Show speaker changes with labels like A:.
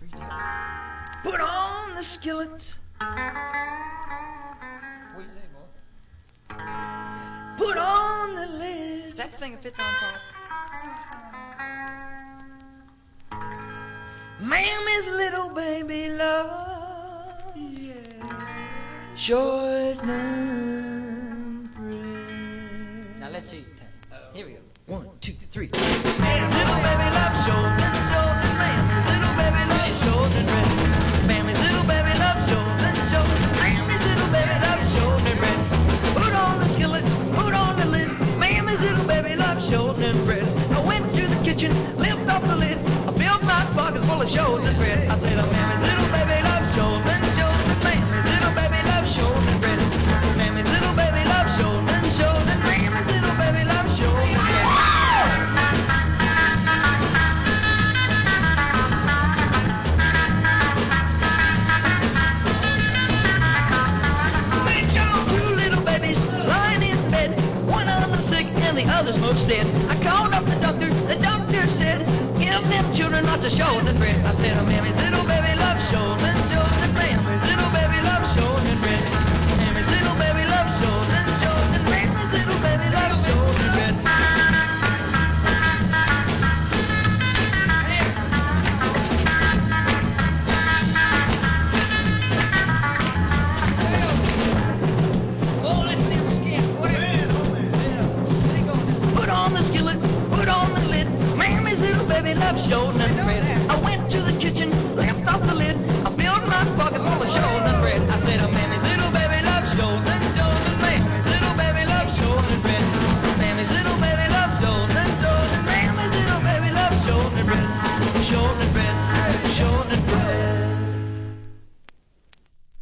A: Put on the skillet.
B: What you say, boy?
A: Put on the lid.
B: Is that the thing that fits on top?
A: Mammy's little baby love. Yeah. Short and pretty.
B: Now let's see. Here we go.
A: 1, 2, 3. Mammy's little baby love. Short and Mammy's little baby love. Short and red. Mammy's little baby love. Short and Mammy's little baby love. Short and red. Put on the skillet. Put on the lid. Mammy's little baby love. Short and red. I went to the kitchen. Lift off the lid. I filled my pockets full of short and bread. I said, Mammy's little baby love. Short and Mammy's little baby love. Short and red. Mammy's little baby love. Short and Mammy's little baby love. Short and red. The others most dead. I called up the doctor said, give them children lots of shows and bread. I said, Mammy's little baby loves shows and Mammy's little baby loves shows and bread. Mammy's little baby loves shows and Mammy's little baby loves shows and bread.
B: Oh, listen to them skits. Whatever.
A: Put on the skillet, put on the lid. Mammy's little baby loves short and bread. I went to the kitchen,